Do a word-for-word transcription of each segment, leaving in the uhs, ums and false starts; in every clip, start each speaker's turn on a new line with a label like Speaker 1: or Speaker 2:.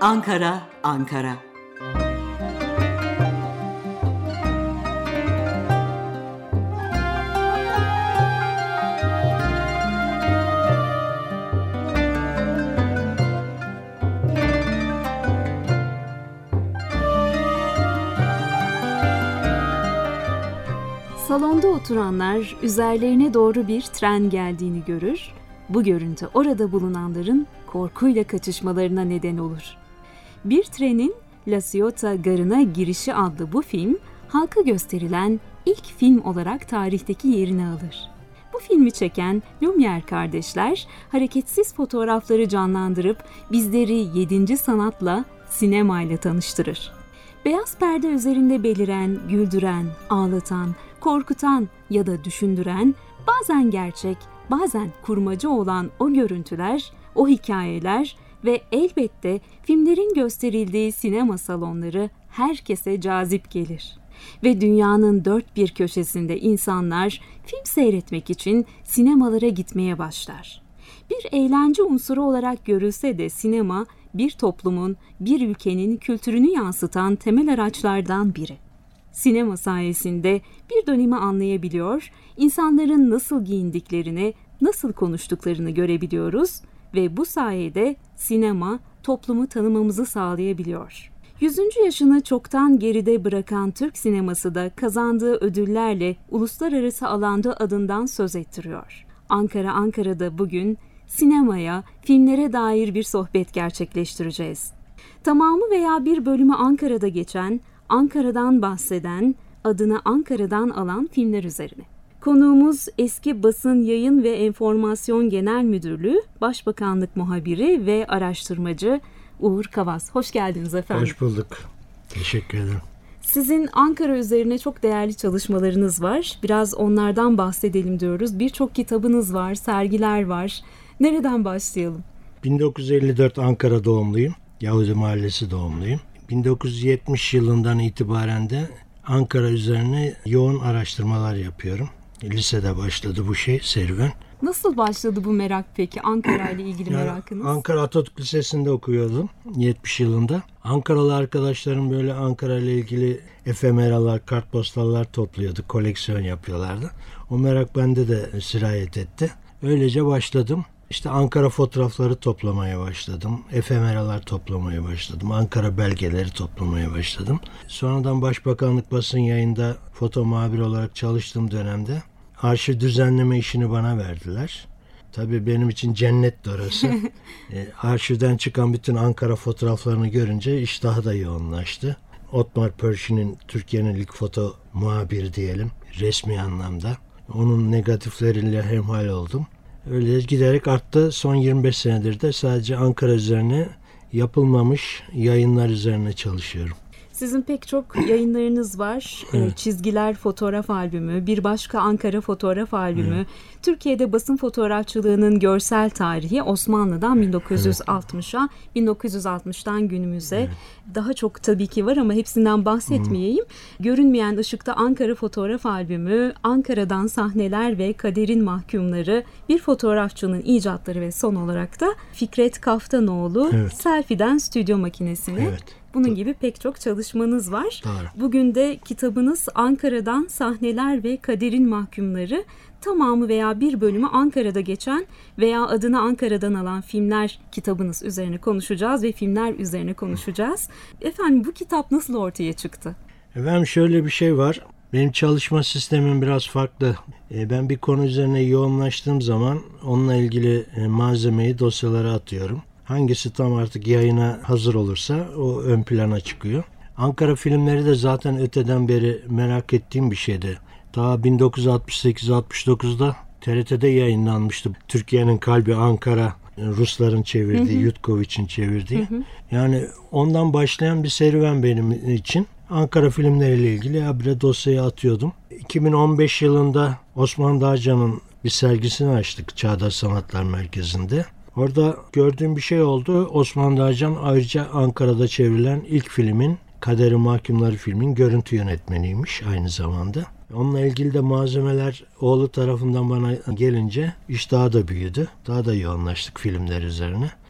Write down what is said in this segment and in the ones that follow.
Speaker 1: Ankara, Ankara.
Speaker 2: Salonda oturanlar üzerlerine doğru bir tren geldiğini görür, bu görüntü orada bulunanların korkuyla kaçışmalarına neden olur. Bir trenin La Ciotat Garı'na girişi adlı bu film, halka gösterilen ilk film olarak tarihteki yerini alır. Bu filmi çeken Lumière kardeşler, hareketsiz fotoğrafları canlandırıp bizleri yedinci sanatla, sinemayla tanıştırır. Beyaz perde üzerinde beliren, güldüren, ağlatan, korkutan ya da düşündüren, bazen gerçek, bazen kurmaca olan o görüntüler, o hikayeler ve elbette filmlerin gösterildiği sinema salonları herkese cazip gelir. Ve dünyanın dört bir köşesinde insanlar film seyretmek için sinemalara gitmeye başlar. Bir eğlence unsuru olarak görülse de sinema, bir toplumun, bir ülkenin kültürünü yansıtan temel araçlardan biri. Sinema sayesinde bir dönemi anlayabiliyor, insanların nasıl giyindiklerini, nasıl konuştuklarını görebiliyoruz ve bu sayede sinema toplumu tanımamızı sağlayabiliyor. Yüzüncü yaşını çoktan geride bırakan Türk sineması da kazandığı ödüllerle uluslararası alanda adından söz ettiriyor. Ankara Ankara'da bugün sinemaya, filmlere dair bir sohbet gerçekleştireceğiz. Tamamı veya bir bölümü Ankara'da geçen, Ankara'dan bahseden, adını Ankara'dan alan filmler üzerine. Konuğumuz eski Basın Yayın ve Enformasyon Genel Müdürlüğü, Başbakanlık Muhabiri ve araştırmacı Uğur Kavas. Hoş geldiniz efendim.
Speaker 3: Hoş bulduk. Teşekkür ederim.
Speaker 2: Sizin Ankara üzerine çok değerli çalışmalarınız var. Biraz onlardan bahsedelim diyoruz. Birçok kitabınız var, sergiler var. Nereden başlayalım?
Speaker 3: bin dokuz yüz elli dört Ankara doğumluyum. Yahudi Mahallesi doğumluyum. bin dokuz yüz yetmiş yılından itibaren de Ankara üzerine yoğun araştırmalar yapıyorum. Lisede başladı bu şey, serüven.
Speaker 2: Nasıl başladı bu merak peki? Ankara ile ilgili yani merakınız?
Speaker 3: Ankara Atatürk Lisesi'nde okuyordum yetmiş yılında. Ankaralı arkadaşlarım böyle Ankara ile ilgili efemeralar, kartpostallar topluyordu, koleksiyon yapıyorlardı. O merak bende de sirayet etti. Öylece başladım. İşte Ankara fotoğrafları toplamaya başladım. Efemeralar toplamaya başladım. Ankara belgeleri toplamaya başladım. Sonradan Başbakanlık Basın Yayında foto muhabir olarak çalıştığım dönemde arşiv düzenleme işini bana verdiler. Tabii benim için cennetti orası. e, arşivden çıkan bütün Ankara fotoğraflarını görünce iş daha da yoğunlaştı. Otmar Perşin'in Türkiye'nin ilk foto muhabiri diyelim resmi anlamda. Onun negatifleriyle hemhal oldum. Öyle giderek arttı. Son yirmi beş senedir de sadece Ankara üzerine yapılmamış yayınlar üzerine çalışıyorum.
Speaker 2: Sizin pek çok yayınlarınız var. Evet. Çizgiler Fotoğraf Albümü, bir başka Ankara Fotoğraf Albümü. Evet. Türkiye'de basın fotoğrafçılığının görsel tarihi Osmanlı'dan bin dokuz yüz altmışa, evet. bin dokuz yüz altmıştan günümüze. Evet. Daha çok tabii ki var ama hepsinden bahsetmeyeyim. Hmm. Görünmeyen Işıkta Ankara Fotoğraf Albümü, Ankara'dan Sahneler ve Kaderin Mahkumları, bir fotoğrafçının icatları ve son olarak da Fikret Kaftanoğlu, evet. Selfie'den Stüdyo Makinesine. Evet. Bunun gibi pek çok çalışmanız var. Doğru. Bugün de kitabınız Ankara'dan Sahneler ve Kaderin Mahkumları, tamamı veya bir bölümü Ankara'da geçen veya adını Ankara'dan alan filmler kitabınız üzerine konuşacağız ve filmler üzerine konuşacağız. Efendim bu kitap nasıl ortaya çıktı?
Speaker 3: Efendim şöyle bir şey var. Benim çalışma sistemim biraz farklı. Ben bir konu üzerine yoğunlaştığım zaman onunla ilgili malzemeyi dosyalara atıyorum. Hangisi tam artık yayına hazır olursa o ön plana çıkıyor. Ankara filmleri de zaten öteden beri merak ettiğim bir şeydi. Daha bin dokuz yüz altmış sekiz altmış dokuzda T R T'de yayınlanmıştı. Türkiye'nin Kalbi Ankara, Rusların çevirdiği, hı hı. Yutkovich'in çevirdiği. Hı hı. Yani ondan başlayan bir serüven benim için. Ankara filmleriyle ilgili habire dosyayı atıyordum. iki bin on beş yılında Osman Dağcan'ın bir sergisini açtık Çağdaş Sanatlar Merkezi'nde. Orada gördüğüm bir şey oldu. Osman Dağcan ayrıca Ankara'da çevrilen ilk filmin, Kaderin Mahkumları filmin görüntü yönetmeniymiş aynı zamanda. Onunla ilgili de malzemeler oğlu tarafından bana gelince iş daha da büyüdü. Daha da yoğunlaştık filmler üzerine.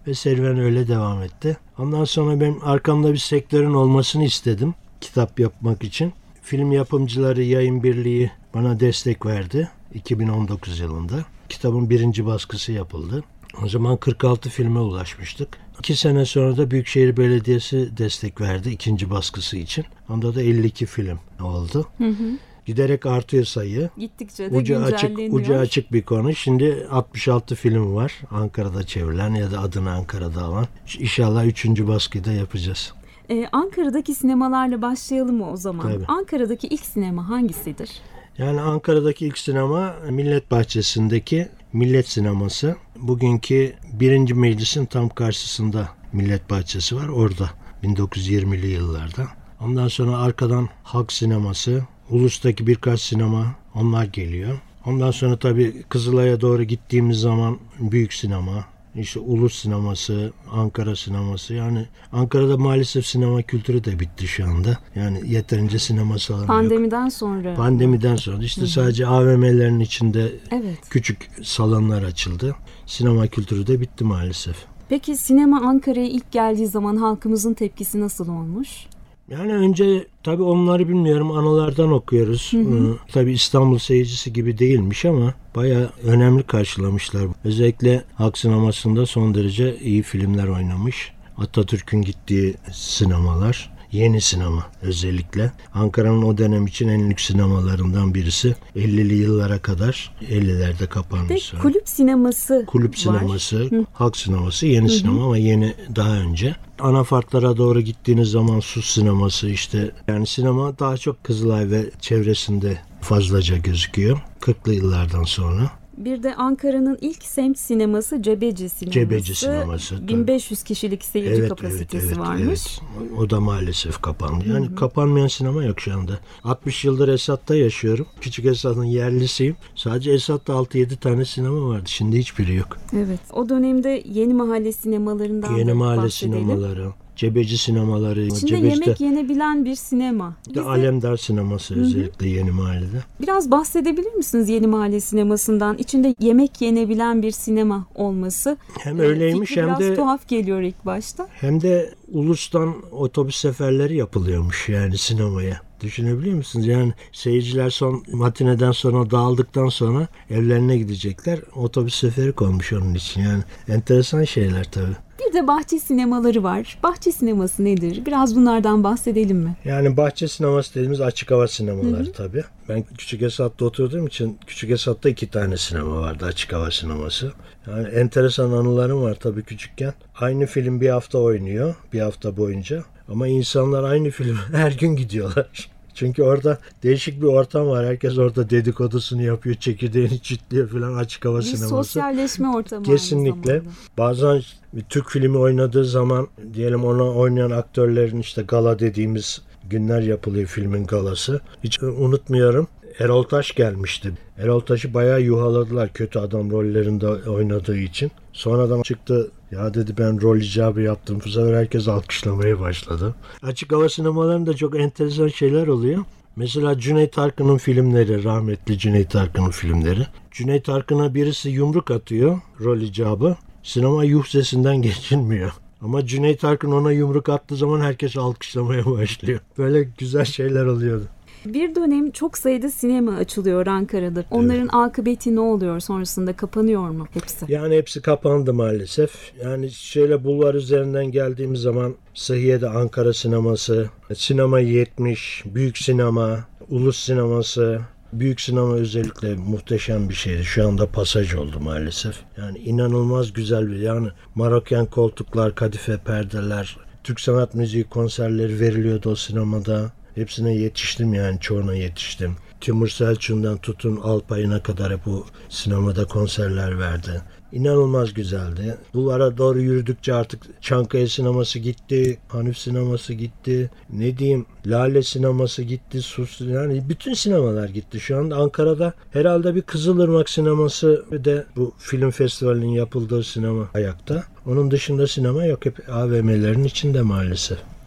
Speaker 3: ve serüven öyle devam etti. Ondan sonra benim arkamda bir sektörün olmasını istedim kitap yapmak için. Film Yapımcıları Yayın Birliği bana destek verdi iki bin on dokuz yılında. Kitabın birinci baskısı yapıldı. O zaman kırk altı filme ulaşmıştık. İki sene sonra da Büyükşehir Belediyesi destek verdi ikinci baskısı için. Onda da elli iki film oldu. Hı hı. Giderek artıyor sayı.
Speaker 2: Gittikçe de
Speaker 3: ucu açık,
Speaker 2: güncelleniyor.
Speaker 3: ucu açık bir konu. Şimdi altmış altı film var Ankara'da çevrilen ya da adını Ankara'da alan. İnşallah üçüncü baskıyı da yapacağız.
Speaker 2: Ee, Ankara'daki sinemalarla başlayalım mı o zaman?
Speaker 3: Tabii.
Speaker 2: Ankara'daki ilk sinema hangisidir?
Speaker 3: Yani Ankara'daki ilk sinema Millet Bahçesi'ndeki Millet Sineması. Bugünkü birinci meclisin tam karşısında Millet Bahçesi var. Orada bin dokuz yüz yirmili yıllarda. Ondan sonra arkadan Halk Sineması, Ulus'taki birkaç sinema onlar geliyor. Ondan sonra tabii Kızılay'a doğru gittiğimiz zaman büyük sinema, işte Ulus sineması, Ankara sineması. Yani Ankara'da maalesef sinema kültürü de bitti şu anda. Yani yeterince sinema salonu yok.
Speaker 2: Pandemiden sonra.
Speaker 3: Pandemiden sonra işte Hı-hı. sadece A V M'lerin içinde
Speaker 2: evet.
Speaker 3: küçük salonlar açıldı. Sinema kültürü de bitti maalesef.
Speaker 2: Peki sinema Ankara'ya ilk geldiği zaman halkımızın tepkisi nasıl olmuş?
Speaker 3: Yani önce tabii onları bilmiyorum, anılardan okuyoruz. Hı hı. Ee, tabii İstanbul seyircisi gibi değilmiş ama bayağı önemli karşılamışlar. Özellikle halk sinemasında son derece iyi filmler oynamış. Atatürk'ün gittiği sinemalar, yeni sinema özellikle. Ankara'nın o dönem için en lüks sinemalarından birisi. ellili yıllara kadar, ellilerde kapanmış.
Speaker 2: Ve kulüp sineması
Speaker 3: Kulüp
Speaker 2: var.
Speaker 3: sineması,
Speaker 2: Hı.
Speaker 3: halk sineması, yeni Hı-hı. sinema ama yeni daha önce. Anafartlara doğru gittiğiniz zaman Sus sineması işte. Yani sinema daha çok Kızılay ve çevresinde fazlaca gözüküyor. kırklı yıllardan sonra.
Speaker 2: Bir de Ankara'nın ilk semt sineması Cebeci sineması.
Speaker 3: Cebeci sineması.
Speaker 2: bin beş yüz kişilik seyirci
Speaker 3: evet,
Speaker 2: kapasitesi
Speaker 3: evet, evet,
Speaker 2: varmış.
Speaker 3: Evet. O da maalesef kapandı. Yani
Speaker 2: Hı-hı.
Speaker 3: kapanmayan sinema yok şu anda. altmış yıldır Esat'ta yaşıyorum. Küçük Esat'ın yerlisiyim. Sadece Esat'ta altı yedi tane sinema vardı. Şimdi hiçbiri yok.
Speaker 2: Evet. O dönemde Yeni Mahalle sinemalarından
Speaker 3: Yeni
Speaker 2: da
Speaker 3: Mahalle
Speaker 2: bahsedelim.
Speaker 3: sinemaları. Cebeci sinemaları.
Speaker 2: İçinde
Speaker 3: Cebeci'de,
Speaker 2: yemek yenebilen bir sinema.
Speaker 3: De Alemdar sineması Hı-hı. özellikle Yeni Mahalle'de.
Speaker 2: Biraz bahsedebilir misiniz Yeni Mahalle sinemasından? İçinde yemek yenebilen bir sinema olması.
Speaker 3: Hem öyleymiş hem de
Speaker 2: biraz tuhaf geliyor ilk başta.
Speaker 3: Hem de Ulus'tan otobüs seferleri yapılıyormuş yani sinemaya. Düşünebiliyor musunuz? Yani seyirciler son matineden sonra dağıldıktan sonra evlerine gidecekler. Otobüs seferi konmuş onun için. Yani enteresan şeyler tabii.
Speaker 2: Bir de bahçe sinemaları var. Bahçe sineması nedir? Biraz bunlardan bahsedelim mi?
Speaker 3: Yani bahçe sineması dediğimiz açık hava sinemaları
Speaker 2: Hı hı.
Speaker 3: tabii. Ben Küçük Esat'ta oturduğum için Küçük Esat'ta iki tane sinema vardı, açık hava sineması. Yani enteresan anılarım var tabii küçükken. Aynı film bir hafta oynuyor, bir hafta boyunca. Ama insanlar aynı filme her gün gidiyorlar. Çünkü orada değişik bir ortam var. Herkes orada dedikodusunu yapıyor, çekirdeğini çitliyor falan, açık hava
Speaker 2: bir
Speaker 3: sineması.
Speaker 2: Bir sosyalleşme ortamı.
Speaker 3: Kesinlikle. Bazen bir Türk filmi oynadığı zaman diyelim ona oynayan aktörlerin işte gala dediğimiz günler yapılıyor, filmin galası. Hiç unutmuyorum. Erol Taş gelmişti. Erol Taş'ı bayağı yuhaladılar kötü adam rollerinde oynadığı için. Sonradan çıktı, ya dedi ben rol icabı yaptım. Bu sefer herkes alkışlamaya başladı. Açık hava sinemalarında çok enteresan şeyler oluyor. Mesela Cüneyt Arkın'ın filmleri, rahmetli Cüneyt Arkın'ın filmleri. Cüneyt Arkın'a birisi yumruk atıyor, rol icabı. Sinema yuh sesinden geçilmiyor. Ama Cüneyt Arkın ona yumruk attığı zaman herkes alkışlamaya başlıyor. Böyle güzel şeyler oluyordu.
Speaker 2: Bir dönem çok sayıda sinema açılıyor Ankara'da. Onların evet. akıbeti ne oluyor? Sonrasında kapanıyor mu hepsi?
Speaker 3: Yani hepsi kapandı maalesef. Yani şöyle bulvar üzerinden geldiğimiz zaman Sıhhiye'de Ankara sineması, Sinema yetmiş, Büyük Sinema, Ulus sineması, Büyük sinema özellikle muhteşem bir şeydi. Şu anda pasaj oldu maalesef. Yani inanılmaz güzel bir, yani Maroken koltuklar, kadife perdeler, Türk sanat müziği konserleri veriliyordu o sinemada. Hepsine yetiştim, yani çoğuna yetiştim. Timur Selçuk'undan tutun Alpay'ına kadar hep bu sinemada konserler verdi. İnanılmaz güzeldi. Bulvara doğru yürüdükçe artık Çankaya sineması gitti, Hanif sineması gitti, ne diyeyim Lale sineması gitti, Sus, yani bütün sinemalar gitti. Şu anda Ankara'da herhalde bir Kızılırmak sineması ve de bu film festivalinin yapıldığı sinema ayakta. Onun dışında sinema yok, hep A V M'lerin içinde maalesef.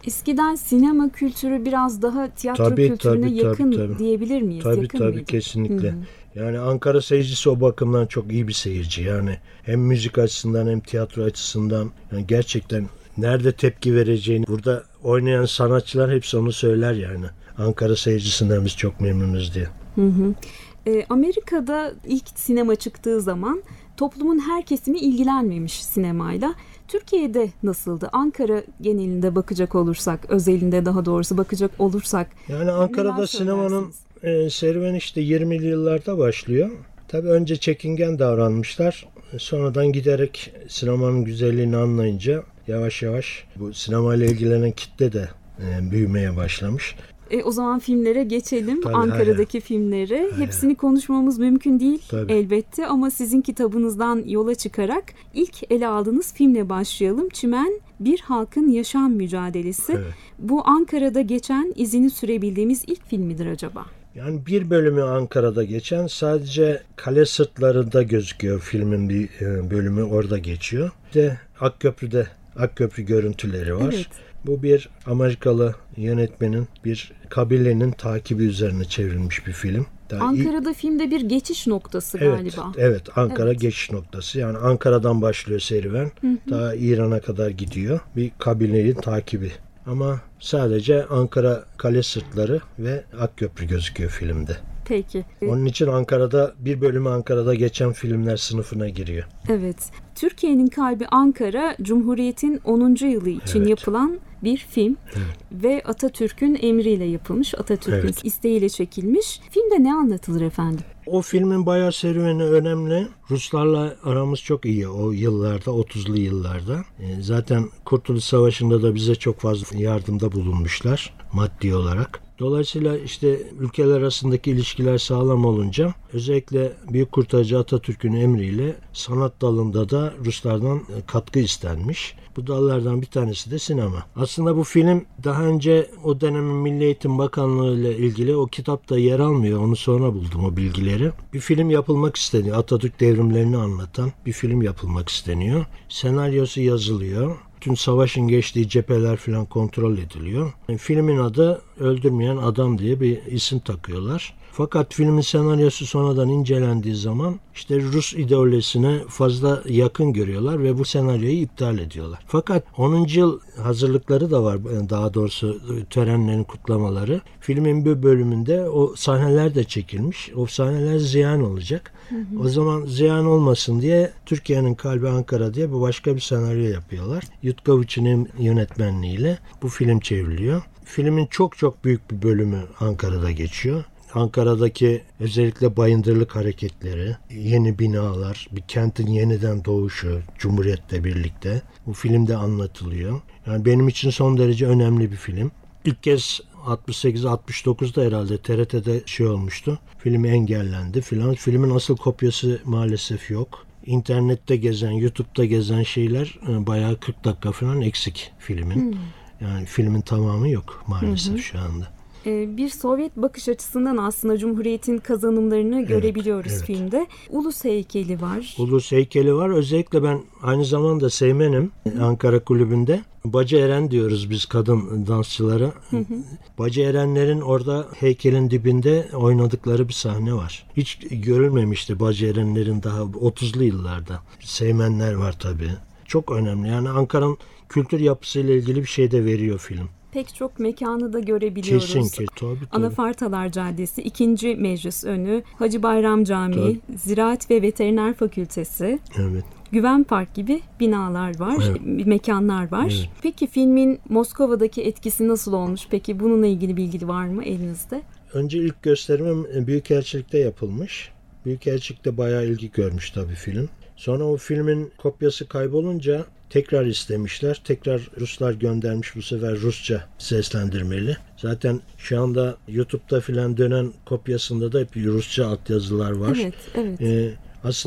Speaker 2: Eskiden sinema kültürü biraz daha tiyatro
Speaker 3: tabii,
Speaker 2: kültürüne
Speaker 3: tabii,
Speaker 2: yakın
Speaker 3: tabii, tabii.
Speaker 2: diyebilir miyiz?
Speaker 3: Tabii
Speaker 2: yakın
Speaker 3: tabii
Speaker 2: mıydı?
Speaker 3: kesinlikle.
Speaker 2: Hı-hı.
Speaker 3: Yani Ankara seyircisi o bakımdan çok iyi bir seyirci. Yani hem müzik açısından hem tiyatro açısından yani gerçekten nerede tepki vereceğini burada oynayan sanatçılar hepsi onu söyler yani. Ankara seyircisinden biz çok memnunuz diye.
Speaker 2: Hı hı. E, Amerika'da ilk sinema çıktığı zaman toplumun her kesimi ilgilenmemiş sinemayla. Türkiye'de nasıldı? Ankara genelinde bakacak olursak, özelinde daha doğrusu bakacak olursak.
Speaker 3: Yani Ankara'da sinemanın e, serüveni işte yirmili yıllarda başlıyor. Tabii önce çekingen davranmışlar. Sonradan giderek sinemanın güzelliğini anlayınca yavaş yavaş bu sinemayla ilgilenen kitle de e, büyümeye başlamış.
Speaker 2: E, o zaman filmlere geçelim.
Speaker 3: Tabii,
Speaker 2: Ankara'daki
Speaker 3: hayır.
Speaker 2: filmleri.
Speaker 3: Hayır.
Speaker 2: Hepsini konuşmamız mümkün değil
Speaker 3: Tabii.
Speaker 2: elbette ama sizin kitabınızdan yola çıkarak ilk ele aldığınız filmle başlayalım. Çimen Bir Halkın Yaşam Mücadelesi.
Speaker 3: Evet.
Speaker 2: Bu Ankara'da geçen, izini sürebildiğimiz ilk film midir acaba?
Speaker 3: Yani bir bölümü Ankara'da geçen, sadece kale sırtlarında gözüküyor filmin bir bölümü, orada geçiyor. Bir de Akköprü'de, Akköprü görüntüleri var.
Speaker 2: Evet.
Speaker 3: Bu bir Amerikalı yönetmenin bir kabilenin takibi üzerine çevrilmiş bir film. Daha
Speaker 2: Ankara'da ilk... filmde bir geçiş noktası
Speaker 3: evet,
Speaker 2: galiba.
Speaker 3: Evet, Ankara
Speaker 2: evet.
Speaker 3: geçiş noktası. Yani Ankara'dan başlıyor serüven. Hı hı. Daha İran'a kadar gidiyor. Bir kabilenin takibi. Ama sadece Ankara kale sırtları ve Akköprü gözüküyor filmde.
Speaker 2: Peki.
Speaker 3: Onun için Ankara'da bir bölümü Ankara'da geçen filmler sınıfına giriyor.
Speaker 2: Evet. Türkiye'nin kalbi Ankara, Cumhuriyet'in onuncu yılı için
Speaker 3: evet.
Speaker 2: yapılan bir film.
Speaker 3: Evet.
Speaker 2: Ve Atatürk'ün emriyle yapılmış, Atatürk'ün
Speaker 3: evet.
Speaker 2: isteğiyle çekilmiş. Filmde ne anlatılır efendim?
Speaker 3: O filmin bayağı serüveni önemli. Ruslarla aramız çok iyi o yıllarda, otuzlu yıllarda. Zaten Kurtuluş Savaşı'nda da bize çok fazla yardımda bulunmuşlar maddi olarak. Dolayısıyla işte ülkeler arasındaki ilişkiler sağlam olunca özellikle Büyük Kurtarıcı Atatürk'ün emriyle sanat dalında da Ruslardan katkı istenmiş. Bu dallardan bir tanesi de sinema. Aslında bu film daha önce o dönemin Milli Eğitim Bakanlığı ile ilgili o kitapta yer almıyor. Onu sonra buldum o bilgileri. Bir film yapılmak isteniyor. Atatürk devrimlerini anlatan bir film yapılmak isteniyor. Senaryosu yazılıyor. Tüm savaşın geçtiği cepheler falan kontrol ediliyor. Yani filmin adı Öldürmeyen Adam diye bir isim takıyorlar. Fakat filmin senaryosu sonradan incelendiği zaman işte Rus ideolojisine fazla yakın görüyorlar ve bu senaryoyu iptal ediyorlar. Fakat onuncu yıl hazırlıkları da var, daha doğrusu törenlerin kutlamaları. Filmin bir bölümünde o sahneler de çekilmiş. O sahneler ziyan olacak. Hı hı. O zaman ziyan olmasın diye Türkiye'nin kalbi Ankara diye bu başka bir senaryo yapıyorlar. Yutkaviç'in yönetmenliğiyle bu film çevriliyor. Filmin çok çok büyük bir bölümü Ankara'da geçiyor. Ankara'daki özellikle bayındırlık hareketleri, yeni binalar, bir kentin yeniden doğuşu Cumhuriyet'le birlikte bu filmde anlatılıyor. Yani benim için son derece önemli bir film. İlk kez altmış sekiz altmış dokuzda herhalde T R T'de şey olmuştu. Film engellendi filan. Filmin asıl kopyası maalesef yok. İnternette gezen, YouTube'da gezen şeyler bayağı kırk dakika falan eksik filmin. Hmm. Yani filmin tamamı yok maalesef hı hı. şu anda.
Speaker 2: Bir Sovyet bakış açısından aslında Cumhuriyet'in kazanımlarını evet, görebiliyoruz evet. filmde. Ulus heykeli var.
Speaker 3: Ulus heykeli var. Özellikle ben aynı zamanda Seymen'im Ankara Kulübü'nde. Bacı Eren diyoruz biz kadın dansçılara. Hı hı. Bacı Erenlerin orada heykelin dibinde oynadıkları bir sahne var. Hiç görülmemişti Bacı Erenlerin daha otuzlu yıllarda. Seymenler var tabii. Çok önemli. Yani Ankara'nın kültür yapısıyla ilgili bir şey de veriyor film.
Speaker 2: Pek çok mekanı da görebiliyoruz.
Speaker 3: Kesin ki tabii, tabii.
Speaker 2: Anafartalar Caddesi, ikinci Meclis Önü, Hacı Bayram Camii, tabii. Ziraat ve Veteriner Fakültesi,
Speaker 3: evet.
Speaker 2: Güven Park gibi binalar var, evet. mekanlar var. Evet. Peki filmin Moskova'daki etkisi nasıl olmuş? Peki bununla ilgili bilgi var mı elinizde?
Speaker 3: Önce ilk gösterimim Büyükelçilik'te yapılmış. Büyükelçilik'te bayağı ilgi görmüş tabii film. Sonra o filmin kopyası kaybolunca tekrar istemişler. Tekrar Ruslar göndermiş, bu sefer Rusça seslendirmeli. Zaten şu anda YouTube'da filan dönen kopyasında da hep Rusça altyazılar var.
Speaker 2: Evet, evet.
Speaker 3: Ee, aslında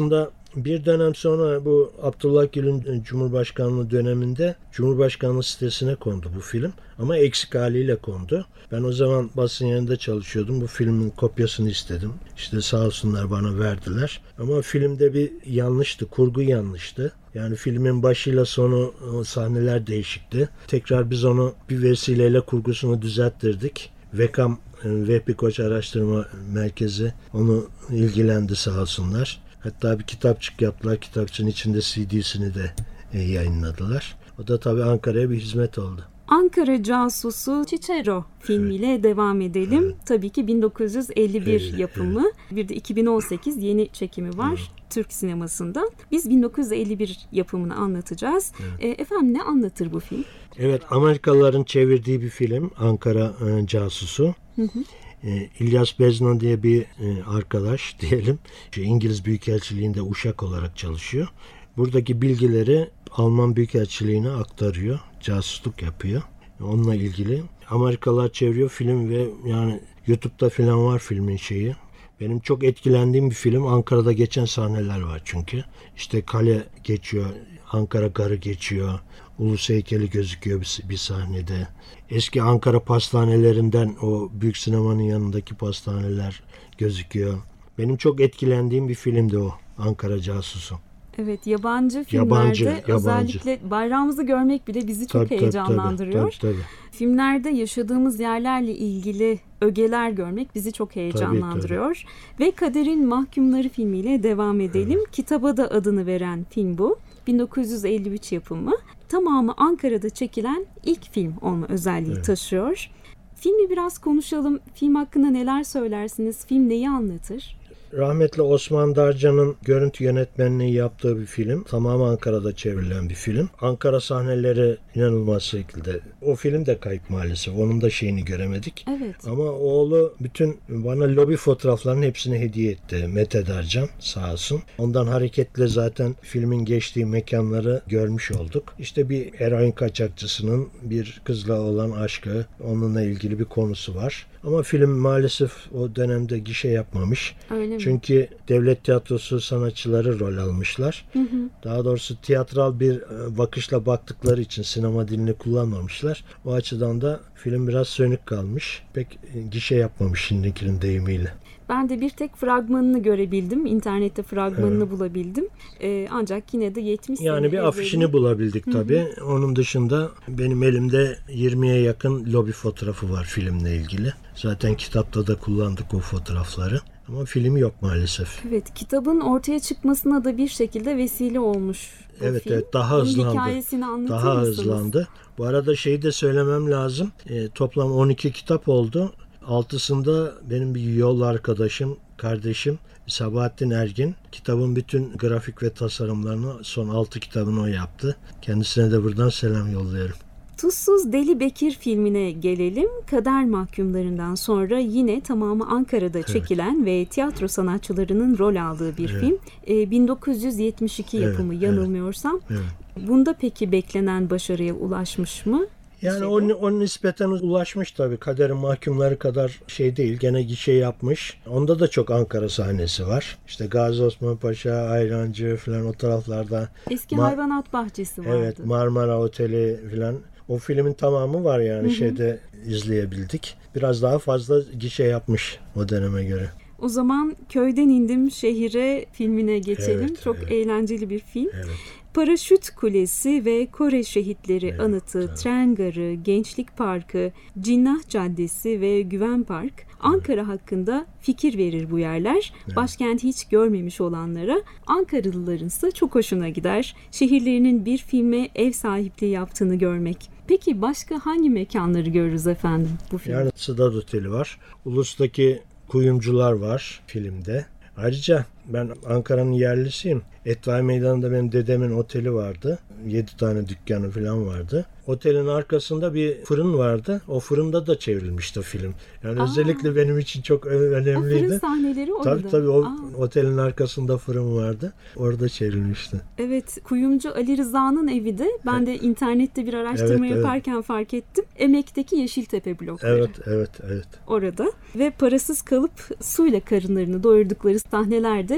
Speaker 3: Bir dönem sonra bu Abdullah Gül'ün Cumhurbaşkanlığı döneminde Cumhurbaşkanlığı sitesine kondu bu film. Ama eksik haliyle kondu. Ben o zaman basın yayınında çalışıyordum. Bu filmin kopyasını istedim. İşte sağ olsunlar bana verdiler. Ama filmde bir yanlıştı. Kurgu yanlıştı. Yani filmin başıyla sonu sahneler değişikti. Tekrar biz onu bir vesileyle kurgusunu düzelttirdik. Vekam, Vehbi Koç Araştırma Merkezi onu ilgilendi sağ olsunlar. Hatta bir kitapçık yaptılar. Kitapçığın içinde C D'sini de yayınladılar. O da tabii Ankara'ya bir hizmet oldu.
Speaker 2: Ankara Casusu Cicero filmiyle evet. devam edelim. Evet. Tabii ki bin dokuz yüz elli bir evet, yapımı. Evet. Bir de iki bin on sekiz yeni çekimi var evet. Türk sinemasında. Biz bin dokuz yüz elli bir yapımını anlatacağız. Evet. E, efendim ne anlatır bu film?
Speaker 3: Evet, Amerikalıların çevirdiği bir film. Ankara e, Casusu. Hı hı. E, İlyas Beznan diye bir e, arkadaş diyelim. Şu İngiliz Büyükelçiliğinde uşak olarak çalışıyor. Buradaki bilgileri Alman Büyükelçiliğine aktarıyor. Casusluk yapıyor. Onunla ilgili. Amerikalılar çeviriyor film ve yani YouTube'da falan var filmin şeyi. Benim çok etkilendiğim bir film. Ankara'da geçen sahneler var çünkü. İşte kale geçiyor. Ankara Garı geçiyor. Ulus heykeli gözüküyor bir, bir sahnede. Eski Ankara pastanelerinden o büyük sinemanın yanındaki pastaneler gözüküyor. Benim çok etkilendiğim bir filmdi o. Ankara Casusu.
Speaker 2: Evet, yabancı filmlerde yabancı, yabancı. özellikle bayrağımızı görmek bile bizi çok tabii, heyecanlandırıyor. Tabii, tabii, tabii. Filmlerde yaşadığımız yerlerle ilgili ögeler görmek bizi çok heyecanlandırıyor. Tabii, tabii. Ve Kaderin Mahkumları filmiyle devam edelim. Evet. Kitaba da adını veren film bu. bin dokuz yüz elli üç yapımı. Tamamı Ankara'da çekilen ilk film olma özelliği evet. taşıyor. Filmi biraz konuşalım. Film hakkında neler söylersiniz? Film neyi anlatır?
Speaker 3: Rahmetli Osman Darcan'ın görüntü yönetmenliği yaptığı bir film. Tamamı Ankara'da çevrilen bir film. Ankara sahneleri inanılmaz şekilde. O film de kayıp maalesef. Onun da şeyini göremedik.
Speaker 2: Evet.
Speaker 3: Ama oğlu bütün bana lobi fotoğraflarının hepsini hediye etti. Mete Darcan sağ olsun. Ondan hareketle zaten filmin geçtiği mekanları görmüş olduk. İşte bir eroin kaçakçısının bir kızla olan aşkı, onunla ilgili bir konusu var. Ama film maalesef o dönemde gişe yapmamış.
Speaker 2: Öyle mi?
Speaker 3: Çünkü devlet tiyatrosu sanatçıları rol almışlar. Hı hı. Daha doğrusu tiyatral bir bakışla baktıkları için sinema dilini kullanmamışlar. O açıdan da film biraz sönük kalmış. Pek gişe yapmamış şimdikinin deyimiyle.
Speaker 2: Ben de bir tek fragmanını görebildim. İnternette fragmanını evet. bulabildim. Ee, ancak yine de yetmiş
Speaker 3: yani sene bir afişini evvelin... bulabildik tabii. Hı hı. Onun dışında benim elimde yirmiye yakın lobi fotoğrafı var filmle ilgili. Zaten kitapta da kullandık o fotoğrafları. Ama film yok maalesef.
Speaker 2: Evet, kitabın ortaya çıkmasına da bir şekilde vesile olmuş.
Speaker 3: Evet,
Speaker 2: film.
Speaker 3: evet daha hızlandı.
Speaker 2: Hikayesini anlatır
Speaker 3: Daha
Speaker 2: mısınız?
Speaker 3: hızlandı. Bu arada şeyi de söylemem lazım. E, toplam on iki kitap oldu. Altısında benim bir yol arkadaşım, kardeşim Sabahattin Ergin. Kitabın bütün grafik ve tasarımlarını son altı kitabını o yaptı. Kendisine de buradan selam yolluyorum.
Speaker 2: Tuzsuz Deli Bekir filmine gelelim. Kader Mahkumlarından sonra yine tamamı Ankara'da çekilen evet. ve tiyatro sanatçılarının rol aldığı bir evet. film. E, bin dokuz yüz yetmiş iki yapımı evet, yanılmıyorsam. Evet. Bunda peki beklenen başarıya ulaşmış mı?
Speaker 3: Yani o, o nispeten ulaşmış tabii. Kaderin Mahkumları kadar şey değil. Gene gişe yapmış. Onda da çok Ankara sahnesi var. İşte Gazi Osman Paşa, Ayrancı falan o taraflarda.
Speaker 2: Eski Ma- hayvanat bahçesi vardı.
Speaker 3: Evet, Marmara Oteli falan. O filmin tamamı var yani hı hı. şeyde izleyebildik. Biraz daha fazla gişe yapmış o döneme göre.
Speaker 2: O zaman Köyden İndim Şehire filmine geçelim. Evet, çok evet. eğlenceli bir film. Evet. Paraşüt Kulesi ve Kore Şehitleri evet, Anıtı, evet. Tren Garı, Gençlik Parkı, Cinnah Caddesi ve Güven Park, Ankara evet. hakkında fikir verir bu yerler. Evet. Başkenti hiç görmemiş olanlara, Ankaralıların ise çok hoşuna gider. Şehirlerinin bir filme ev sahipliği yaptığını görmek. Peki başka hangi mekanları görürüz efendim bu filmde?
Speaker 3: Yani Sıdat Oteli var. Ulus'taki kuyumcular var filmde. Ayrıca ben Ankara'nın yerlisiyim. Etfaiye Meydanı'nda benim dedemin oteli vardı. Yedi tane dükkanı falan vardı. Otelin arkasında bir fırın vardı. O fırında da çevrilmişti film. Yani Aa, özellikle benim için çok önemliydi.
Speaker 2: O fırın sahneleri orada.
Speaker 3: Tabii tabii o Aa. otelin arkasında fırın vardı. Orada çevrilmişti.
Speaker 2: Evet, kuyumcu Ali Rıza'nın evi de ben de internette bir araştırma evet, yaparken evet. fark ettim. Emek'teki Yeşiltepe blokları.
Speaker 3: Evet, evet, evet.
Speaker 2: Orada ve parasız kalıp suyla karınlarını doyurdukları sahnelerde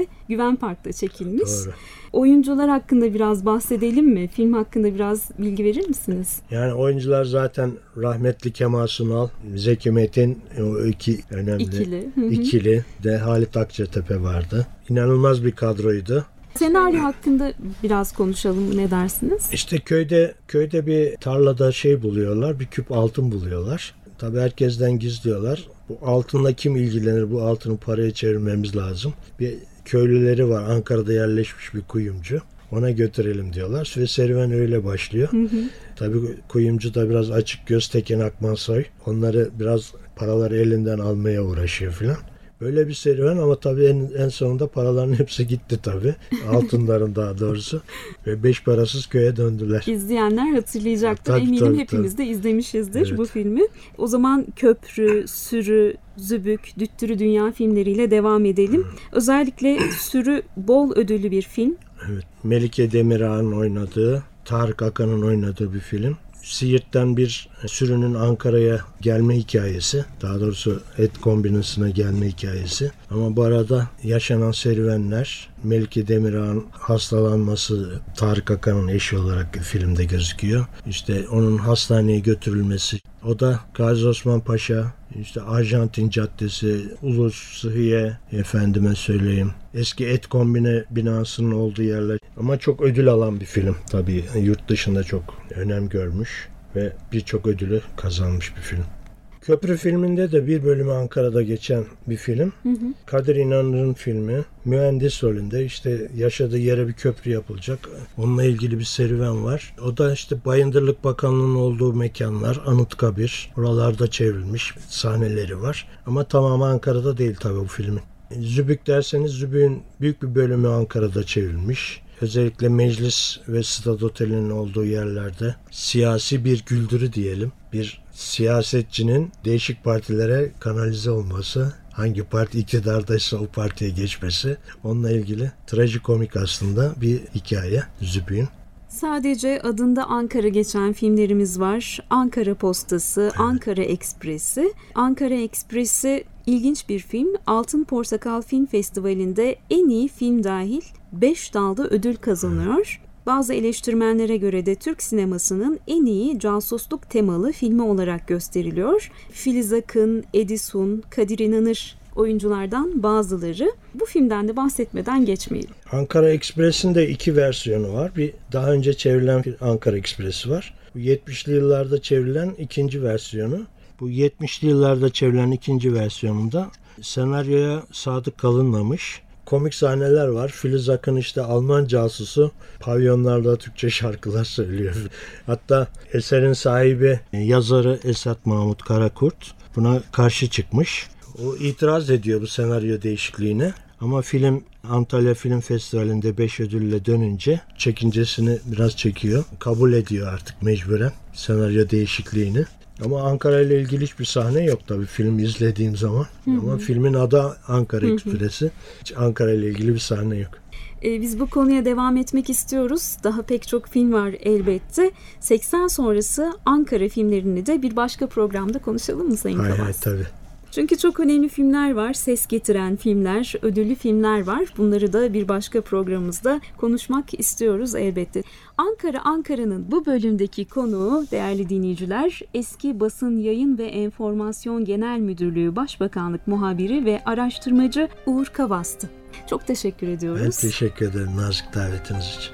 Speaker 2: de Güven Park'ta çekilmiş.
Speaker 3: Doğru.
Speaker 2: Oyuncular hakkında biraz bahsedelim mi? Film hakkında biraz bilgi verir misiniz?
Speaker 3: Yani oyuncular zaten rahmetli Kemal Sunal, Zeki Metin, o iki önemli
Speaker 2: İkili.
Speaker 3: ikili de Halit Akçatepe vardı. İnanılmaz bir kadroydu.
Speaker 2: Senaryo hakkında biraz konuşalım, ne dersiniz?
Speaker 3: İşte köyde köyde bir tarlada şey buluyorlar, bir küp altın buluyorlar. Tabii herkesten gizliyorlar. Bu altınla kim ilgilenir? Bu altını paraya çevirmemiz lazım. Bir köylüleri var, Ankara'da yerleşmiş bir kuyumcu. Ona götürelim diyorlar ve serüven öyle başlıyor. Hı hı. Tabii kuyumcu da biraz açık göz, Tekin Akmansoy. Onları biraz paraları elinden almaya uğraşıyor filan. Böyle bir serüven ama tabii en, en sonunda paraların hepsi gitti tabii. Altınların daha doğrusu. Ve beş parasız köye döndüler.
Speaker 2: İzleyenler hatırlayacaktır.
Speaker 3: Tabii,
Speaker 2: Eminim
Speaker 3: tabii,
Speaker 2: hepimiz
Speaker 3: tabii.
Speaker 2: de izlemişizdir
Speaker 3: Evet.
Speaker 2: bu filmi. O zaman Köprü, Sürü, Zübük, Düttürü Dünya filmleriyle devam edelim. Özellikle Sürü bol ödüllü bir film.
Speaker 3: Evet. Melike Demirağ'ın oynadığı, Tarık Akan'ın oynadığı bir film. Siirt'ten bir sürünün Ankara'ya gelme hikayesi. Daha doğrusu et kombinasına gelme hikayesi. Ama bu arada yaşanan serüvenler, Melike Demirağ'ın hastalanması, Tarık Akan'ın eşi olarak filmde gözüküyor. İşte onun hastaneye götürülmesi. O da Gazi Osman Paşa, işte Arjantin Caddesi, Ulus Sıhhiye, efendime söyleyeyim. Eski et kombine binasının olduğu yerler. Ama çok ödül alan bir film. Tabii yurt dışında çok önem görmüş ve birçok ödülü kazanmış bir film. Köprü filminde de bir bölümü Ankara'da geçen bir film. Hı hı. Kadir İnanır'ın filmi. Mühendis rolünde, işte yaşadığı yere bir köprü yapılacak. Onunla ilgili bir serüven var. O da işte Bayındırlık Bakanlığı'nın olduğu mekanlar, Anıtkabir. Oralarda çevrilmiş sahneleri var. Ama tamamı Ankara'da değil tabii bu filmin. Zübük derseniz Zübük'ün büyük bir bölümü Ankara'da çevrilmiş. Özellikle Meclis ve Stad Oteli'nin olduğu yerlerde siyasi bir güldürü diyelim. Bir siyasetçinin değişik partilere kanalize olması, hangi parti iktidardaysa o partiye geçmesi, onunla ilgili trajikomik aslında bir hikaye Zübük'ün.
Speaker 2: Sadece adında Ankara geçen filmlerimiz var. Ankara Postası, evet. Ankara Ekspresi. Ankara Ekspresi ilginç bir film. Altın Portakal Film Festivali'nde en iyi film dahil beş dalda ödül kazanıyor. Evet. Bazı eleştirmenlere göre de Türk sinemasının en iyi casusluk temalı filmi olarak gösteriliyor. Filiz Akın, Edison, Kadir İnanır oyunculardan bazıları. Bu filmden de bahsetmeden geçmeyelim.
Speaker 3: Ankara Ekspres'in de iki versiyonu var. Bir daha önce çevrilen Ankara Ekspresi var. Bu yetmişli yıllarda çevrilen ikinci versiyonu. Bu yetmişli yıllarda çevrilen ikinci versiyonunda senaryoya sadık kalınmamış. Komik sahneler var. Filiz Akın işte Alman casusu pavyonlarda Türkçe şarkılar söylüyor. Hatta eserin sahibi, yazarı Esat Mahmut Karakurt buna karşı çıkmış. O itiraz ediyor bu senaryo değişikliğine. Ama film Antalya Film Festivali'nde beş ödülle dönünce çekincesini biraz çekiyor. Kabul ediyor artık mecburen senaryo değişikliğini. Ama Ankara ile ilgili hiçbir sahne yok tabii film izlediğim zaman. Hı hı. Ama filmin adı Ankara Ekspresi. Hiç Ankara ile ilgili bir sahne yok.
Speaker 2: Ee, biz bu konuya devam etmek istiyoruz. Daha pek çok film var elbette. seksen sonrası Ankara filmlerini de bir başka programda konuşalım mı Sayın Kabas?
Speaker 3: Hayır tabii.
Speaker 2: Çünkü çok önemli filmler var, ses getiren filmler, ödüllü filmler var. Bunları da bir başka programımızda konuşmak istiyoruz elbette. Ankara Ankara'nın bu bölümdeki konuğu değerli dinleyiciler, eski Basın Yayın ve Enformasyon Genel Müdürlüğü Başbakanlık Muhabiri ve Araştırmacı Uğur Kavas'tı. Çok teşekkür ediyoruz.
Speaker 3: Ben teşekkür ederim nazik davetiniz için.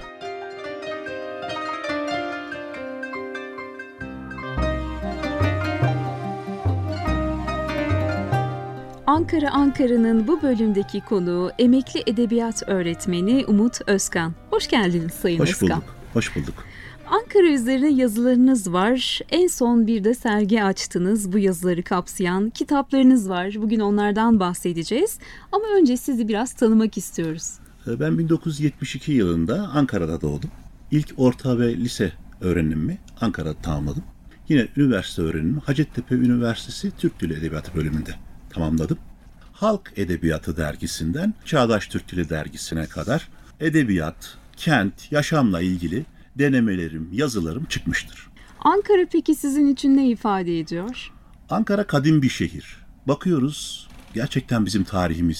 Speaker 2: Ankara Ankara'nın bu bölümdeki konuğu emekli edebiyat öğretmeni Umut Özkan. Hoş geldiniz Sayın
Speaker 1: Hoş
Speaker 2: Özkan.
Speaker 1: Hoş bulduk, hoş bulduk.
Speaker 2: Ankara üzerine yazılarınız var. En son bir de sergi açtınız. Bu yazıları kapsayan kitaplarınız var. Bugün onlardan bahsedeceğiz. Ama önce sizi biraz tanımak istiyoruz.
Speaker 1: Ben bin dokuz yüz yetmiş iki yılında Ankara'da doğdum. İlk orta ve lise öğrenimimi Ankara'da tamamladım. Yine üniversite öğrenimimi Hacettepe Üniversitesi Türk Dili Edebiyatı bölümünde tamamladım. Halk Edebiyatı dergisinden Çağdaş Türk Dili dergisine kadar edebiyat, kent, yaşamla ilgili denemelerim, yazılarım çıkmıştır.
Speaker 2: Ankara peki sizin için ne ifade ediyor?
Speaker 1: Ankara kadim bir şehir. Bakıyoruz gerçekten bizim tarihimizi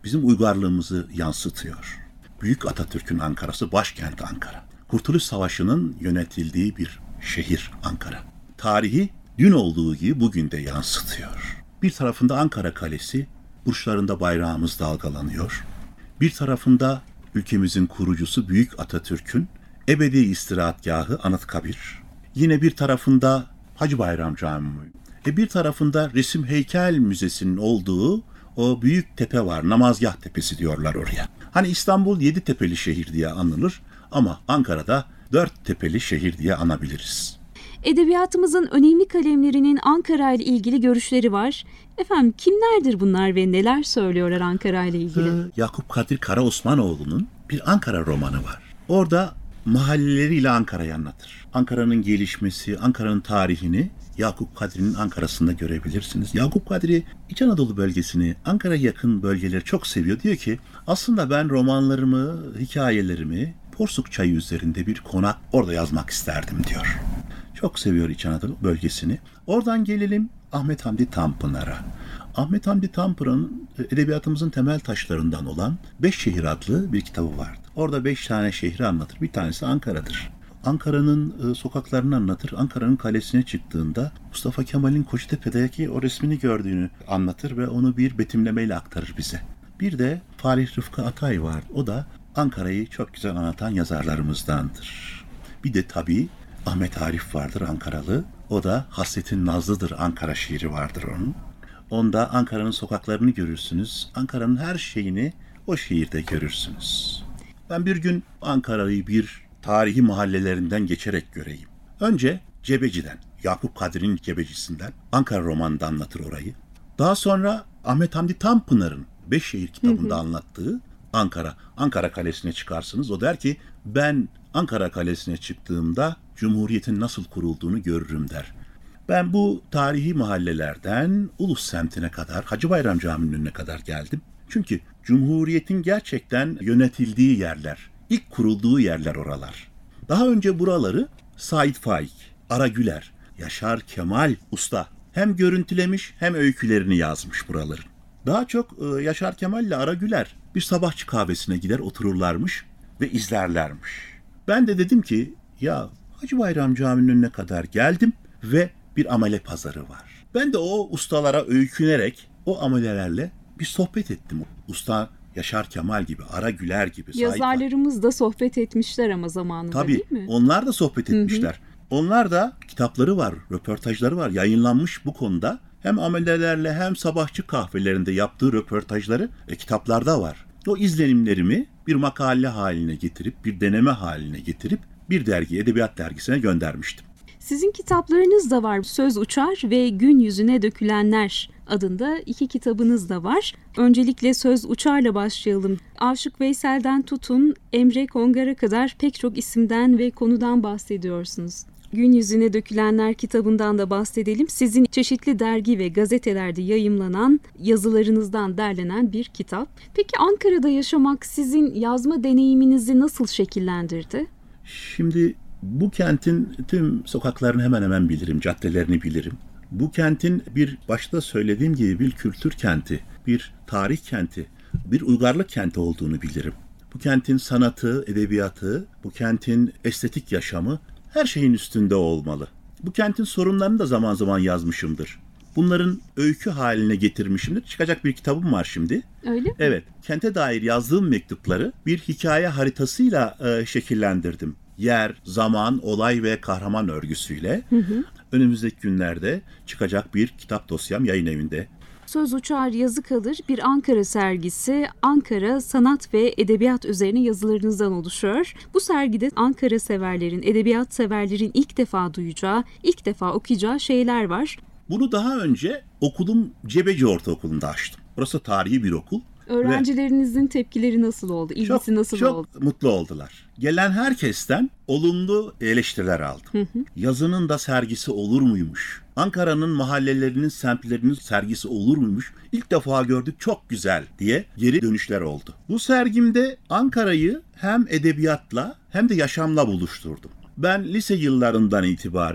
Speaker 1: bizim uygarlığımızı yansıtıyor. Büyük Atatürk'ün Ankara'sı, başkent Ankara. Kurtuluş Savaşı'nın yönetildiği bir şehir Ankara. Tarihi dün olduğu gibi bugün de yansıtıyor. Bir tarafında Ankara Kalesi, burçlarında bayrağımız dalgalanıyor. Bir tarafında ülkemizin kurucusu Büyük Atatürk'ün ebedi istirahatgahı Anıtkabir. Yine bir tarafında Hacı Bayram Camii. E bir tarafında Resim Heykel Müzesi'nin olduğu o büyük tepe var. Namazgah Tepesi diyorlar oraya. Hani İstanbul yedi tepeli şehir diye anılır ama Ankara'da dört tepeli şehir diye anabiliriz.
Speaker 2: Edebiyatımızın önemli kalemlerinin Ankara ile ilgili görüşleri var. Efendim kimlerdir bunlar ve neler söylüyorlar Ankara ile ilgili?
Speaker 1: Ee, Yakup Kadri Karaosmanoğlu'nun bir Ankara romanı var. Orada mahalleleriyle Ankara'yı anlatır. Ankara'nın gelişmesi, Ankara'nın tarihini Yakup Kadri'nin Ankara'sında görebilirsiniz. Yakup Kadri İç Anadolu bölgesini, Ankara'ya yakın bölgeleri çok seviyor. Diyor ki aslında ben romanlarımı, hikayelerimi Porsuk Çayı üzerinde bir konak orada yazmak isterdim diyor. Çok seviyor İç Anadolu bölgesini. Oradan gelelim Ahmet Hamdi Tanpınar'a. Ahmet Hamdi Tanpınar'ın edebiyatımızın temel taşlarından olan Beş Şehir adlı bir kitabı vardı. Orada beş tane şehri anlatır. Bir tanesi Ankara'dır. Ankara'nın e, sokaklarını anlatır. Ankara'nın kalesine çıktığında Mustafa Kemal'in Koçtepe'deki o resmini gördüğünü anlatır ve onu bir betimlemeyle aktarır bize. Bir de Falih Rıfkı Atay var. O da Ankara'yı çok güzel anlatan yazarlarımızdandır. Bir de tabii Ahmet Arif vardır Ankaralı. O da Hasretin Nazlıdır Ankara şiiri vardır onun. Onda Ankara'nın sokaklarını görürsünüz. Ankara'nın her şeyini o şiirde görürsünüz. Ben bir gün Ankara'yı bir tarihi mahallelerinden geçerek göreyim. Önce Cebeci'den, Yakup Kadri'nin Cebecisi'nden, Ankara romanında anlatır orayı. Daha sonra Ahmet Hamdi Tanpınar'ın Beşşehir kitabında hı hı. anlattığı Ankara. Ankara Kalesi'ne çıkarsınız. O der ki ben Ankara Kalesi'ne çıktığımda Cumhuriyet'in nasıl kurulduğunu görürüm der. Ben bu tarihi mahallelerden Ulus semtine kadar, Hacı Bayram Camii'nin önüne kadar geldim. Çünkü Cumhuriyet'in gerçekten yönetildiği yerler, ilk kurulduğu yerler oralar. Daha önce buraları Sait Faik, Ara Güler, Yaşar Kemal Usta hem görüntülemiş hem öykülerini yazmış buraların. Daha çok Yaşar Kemal ile Ara Güler bir sabahçı kahvesine gider otururlarmış ve izlerlermiş. Ben de dedim ki ya Hacı Bayram Camii'nin önüne kadar geldim ve bir amele pazarı var. Ben de o ustalara öykünerek o amelelerle bir sohbet ettim. Usta Yaşar Kemal gibi, Ara Güler gibi.
Speaker 2: Yazarlarımız da sohbet etmişler ama zamanında
Speaker 1: Tabii, değil
Speaker 2: mi?
Speaker 1: Onlar da sohbet etmişler. Hı hı. Onlar da kitapları var, röportajları var, yayınlanmış bu konuda. Hem amelelerle hem sabahçı kahvelerinde yaptığı röportajları e, kitaplarda var. O izlenimlerimi bir makale haline getirip, bir deneme haline getirip bir dergi, edebiyat dergisine göndermiştim.
Speaker 2: Sizin kitaplarınız da var. Söz Uçar ve Gün Yüzüne Dökülenler adında iki kitabınız da var. Öncelikle Söz Uçar'la başlayalım. Aşık Veysel'den tutun Emre Kongar'a kadar pek çok isimden ve konudan bahsediyorsunuz. Gün Yüzüne Dökülenler kitabından da bahsedelim. Sizin çeşitli dergi ve gazetelerde yayımlanan yazılarınızdan derlenen bir kitap. Peki Ankara'da yaşamak sizin yazma deneyiminizi nasıl şekillendirdi?
Speaker 1: Şimdi bu kentin tüm sokaklarını hemen hemen bilirim, caddelerini bilirim. Bu kentin bir başta söylediğim gibi bir kültür kenti, bir tarih kenti, bir uygarlık kenti olduğunu bilirim. Bu kentin sanatı, edebiyatı, bu kentin estetik yaşamı her şeyin üstünde olmalı. Bu kentin sorunlarını da zaman zaman yazmışımdır. Bunların öykü haline getirmişimdir. Çıkacak bir kitabım var şimdi.
Speaker 2: Öyle mi?
Speaker 1: Evet, kente dair yazdığım mektupları bir hikaye haritasıyla e, şekillendirdim. Yer, zaman, olay ve kahraman örgüsüyle hı hı. önümüzdeki günlerde çıkacak bir kitap dosyam yayın evinde.
Speaker 2: Söz Uçar Yazı Kalır bir Ankara sergisi. Ankara sanat ve edebiyat üzerine yazılarınızdan oluşuyor. Bu sergide Ankara severlerin, edebiyat severlerin ilk defa duyacağı, ilk defa okuyacağı şeyler var.
Speaker 1: Bunu daha önce okudum Cebeci Ortaokulu'nda açtım. Burası tarihi bir okul.
Speaker 2: Öğrencilerinizin tepkileri nasıl oldu? İlgisi
Speaker 1: çok,
Speaker 2: nasıl
Speaker 1: çok
Speaker 2: oldu?
Speaker 1: Çok mutlu oldular. Gelen herkesten olumlu eleştiriler aldım. Hı hı. Yazının da sergisi olur muymuş? Ankara'nın mahallelerinin, semtlerinin sergisi olur muymuş? İlk defa gördük, çok güzel diye geri dönüşler oldu. Bu sergimde Ankara'yı hem edebiyatla hem de yaşamla buluşturdum. Ben lise yıllarından itibaren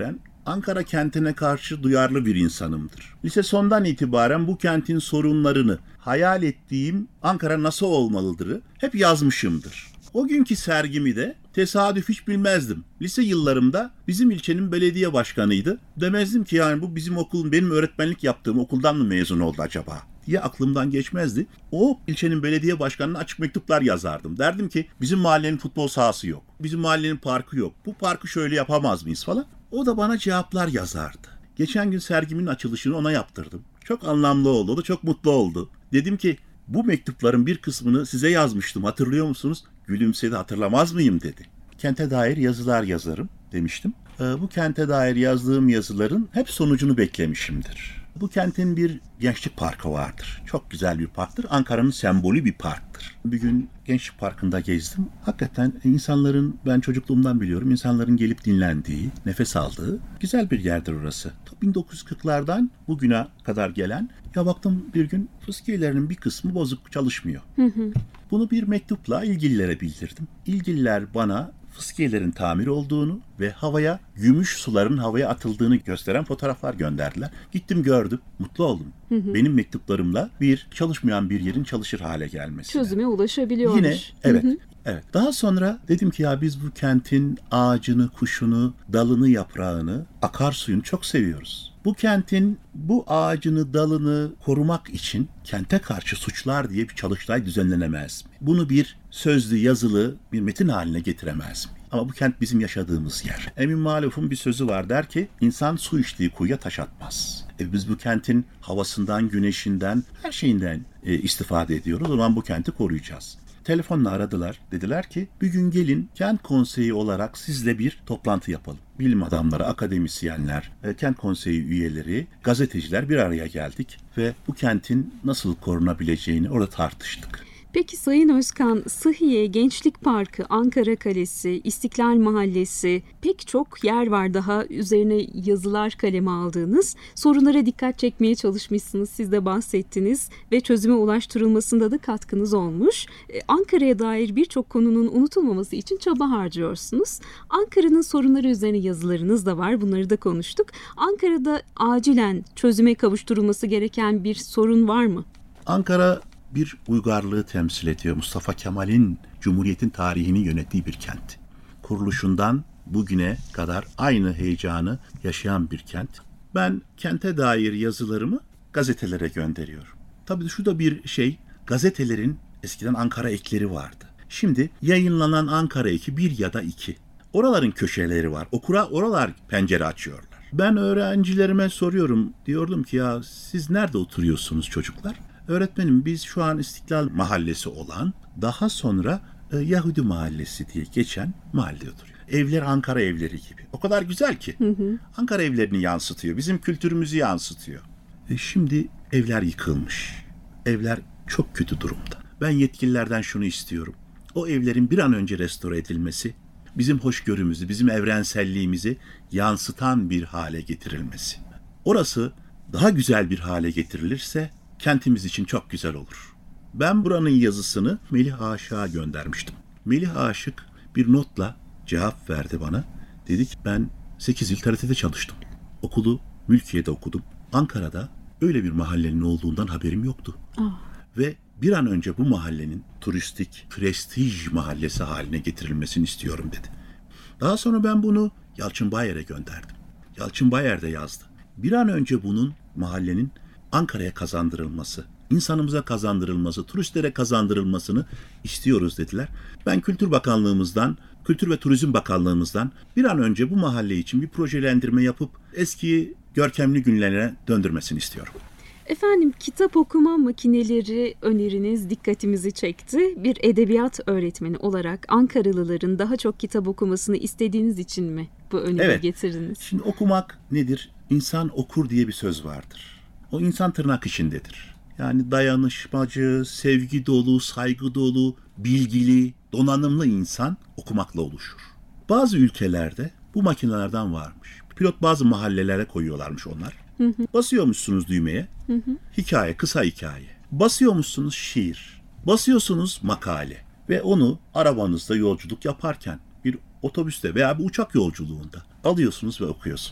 Speaker 1: Ankara kentine karşı duyarlı bir insanımdır. Lise sondan itibaren bu kentin sorunlarını, hayal ettiğim Ankara nasıl olmalıdır'ı hep yazmışımdır. O günkü sergimi de tesadüf hiç bilmezdim. Lise yıllarımda bizim ilçenin belediye başkanıydı. Demezdim ki yani bu bizim okulun, benim öğretmenlik yaptığım okuldan mı mezun oldu acaba diye aklımdan geçmezdi. O ilçenin belediye başkanına açık mektuplar yazardım. Derdim ki bizim mahallenin futbol sahası yok. Bizim mahallenin parkı yok. Bu parkı şöyle yapamaz mıyız falan. O da bana cevaplar yazardı. Geçen gün sergimin açılışını ona yaptırdım. Çok anlamlı oldu. O da çok mutlu oldu. Dedim ki bu mektupların bir kısmını size yazmıştım. Hatırlıyor musunuz? Gülümsedi. Hatırlamaz mıyım dedi. Kente dair yazılar yazarım demiştim. Bu kente dair yazdığım yazıların hep sonucunu beklemişimdir. Bu kentin bir gençlik parkı vardır. Çok güzel bir parktır. Ankara'nın sembolü bir parktır. Bir gün gençlik parkında gezdim. Hakikaten insanların, ben çocukluğumdan biliyorum, insanların gelip dinlendiği, nefes aldığı güzel bir yerdir orası. bin dokuz yüz kırklardan bugüne kadar gelen, ya baktım bir gün fıskiyelerinin bir kısmı bozuk, çalışmıyor. Hı hı. Bunu bir mektupla ilgililere bildirdim. İlgililer bana fıskiyelerin tamir olduğunu ve havaya, gümüş suların havaya atıldığını gösteren fotoğraflar gönderdiler. Gittim gördüm, mutlu oldum. Hı hı. Benim mektuplarımla bir çalışmayan bir yerin çalışır hale gelmesi.
Speaker 2: Çözüme ulaşabiliyormuş.
Speaker 1: Yine evet. Hı hı.
Speaker 2: Evet.
Speaker 1: Daha sonra dedim ki ya biz bu kentin ağacını, kuşunu, dalını, yaprağını, akarsuyunu çok seviyoruz. Bu kentin bu ağacını, dalını korumak için kente karşı suçlar diye bir çalıştay düzenlenemez mi? Bunu bir sözlü, yazılı bir metin haline getiremez mi? Ama bu kent bizim yaşadığımız yer. Emin Maluf'un bir sözü var, der ki insan su içtiği kuyuya taş atmaz. E biz bu kentin havasından, güneşinden, her şeyinden e, istifade ediyoruz. O zaman bu kenti koruyacağız. Telefonla aradılar. Dediler ki bir gün gelin kent konseyi olarak sizle bir toplantı yapalım. Bilim adamları, akademisyenler, kent konseyi üyeleri, gazeteciler bir araya geldik ve bu kentin nasıl korunabileceğini orada tartıştık.
Speaker 2: Peki Sayın Özkan, Sıhhiye, Gençlik Parkı, Ankara Kalesi, İstiklal Mahallesi, pek çok yer var daha üzerine yazılar kaleme aldığınız. Sorunlara dikkat çekmeye çalışmışsınız, siz de bahsettiniz ve çözüme ulaştırılmasında da katkınız olmuş. Ankara'ya dair birçok konunun unutulmaması için çaba harcıyorsunuz. Ankara'nın sorunları üzerine yazılarınız da var, bunları da konuştuk. Ankara'da acilen çözüme kavuşturulması gereken bir sorun var mı?
Speaker 1: Ankara bir uygarlığı temsil ediyor. Mustafa Kemal'in Cumhuriyet'in tarihini yönettiği bir kent. Kuruluşundan bugüne kadar aynı heyecanı yaşayan bir kent. Ben kente dair yazılarımı gazetelere gönderiyorum. Tabii şu da bir şey, gazetelerin eskiden Ankara ekleri vardı. Şimdi yayınlanan Ankara eki bir ya da iki. Oraların köşeleri var. Okura oralar pencere açıyorlar. Ben öğrencilerime soruyorum. Diyordum ki ya siz nerede oturuyorsunuz çocuklar? Öğretmenim biz şu an İstiklal Mahallesi olan, daha sonra e, Yahudi Mahallesi diye geçen mahallede oturuyor. Evler Ankara evleri gibi. O kadar güzel ki. Hı hı. Ankara evlerini yansıtıyor. Bizim kültürümüzü yansıtıyor. E, şimdi evler yıkılmış. Evler çok kötü durumda. Ben yetkililerden şunu istiyorum. O evlerin bir an önce restore edilmesi, bizim hoşgörümüzü, bizim evrenselliğimizi yansıtan bir hale getirilmesi. Orası daha güzel bir hale getirilirse kentimiz için çok güzel olur. Ben buranın yazısını Melih Aşık'a göndermiştim. Melih Aşık bir notla cevap verdi bana. Dedi ki ben sekiz yıl T R T'de çalıştım. Okulu Mülkiye'de okudum. Ankara'da öyle bir mahallenin olduğundan haberim yoktu. Oh. Ve bir an önce bu mahallenin turistik, prestij mahallesi haline getirilmesini istiyorum dedi. Daha sonra ben bunu Yalçın Bayer'e gönderdim. Yalçın Bayer de yazdı. Bir an önce bunun, mahallenin Ankara'ya kazandırılması, insanımıza kazandırılması, turistlere kazandırılmasını istiyoruz dediler. Ben Kültür Bakanlığımızdan, Kültür ve Turizm Bakanlığımızdan bir an önce bu mahalle için bir projelendirme yapıp eski görkemli günlerine döndürmesini istiyorum.
Speaker 2: Efendim, kitap okuma makineleri öneriniz dikkatimizi çekti. Bir edebiyat öğretmeni olarak Ankaralıların daha çok kitap okumasını istediğiniz için mi bu öneri
Speaker 1: evet.
Speaker 2: getirdiniz?
Speaker 1: Şimdi okumak nedir? İnsan okur diye bir söz vardır. O insan tırnak içindedir. Yani dayanışmacı, sevgi dolu, saygı dolu, bilgili, donanımlı insan okumakla oluşur. Bazı ülkelerde bu makinelerden varmış. Pilot bazı mahallelere koyuyorlarmış onlar. Hı hı. Basıyormuşsunuz düğmeye, hı hı. hikaye, kısa hikaye. Basıyormuşsunuz şiir. Basıyorsunuz makale. Ve onu arabanızda yolculuk yaparken, bir otobüste veya bir uçak yolculuğunda alıyorsunuz ve okuyorsunuz.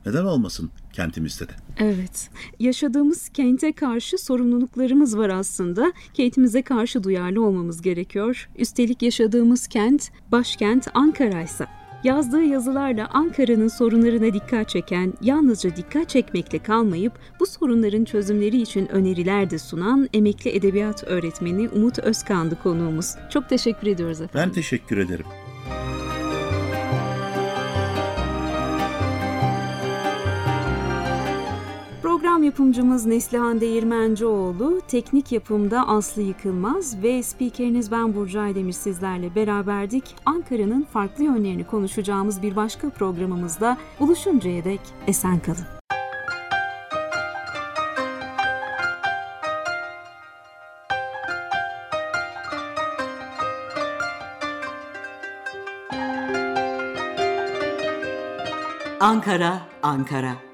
Speaker 1: Neden olmasın kentimizde de?
Speaker 2: Evet. Yaşadığımız kente karşı sorumluluklarımız var aslında. Kentimize karşı duyarlı olmamız gerekiyor. Üstelik yaşadığımız kent, başkent Ankara'ysa. Yazdığı yazılarla Ankara'nın sorunlarına dikkat çeken, yalnızca dikkat çekmekle kalmayıp bu sorunların çözümleri için öneriler de sunan emekli edebiyat öğretmeni Umut Özkan'dı konuğumuz. Çok teşekkür ediyoruz efendim.
Speaker 1: Ben teşekkür ederim.
Speaker 2: Program yapımcımız Neslihan Değirmencioğlu, teknik yapımda Aslı Yıkılmaz ve spikeriniz ben Burcu Aydemir sizlerle beraberdik. Ankara'nın farklı yönlerini konuşacağımız bir başka programımızda buluşuncaya dek esen kalın.
Speaker 4: Ankara, Ankara.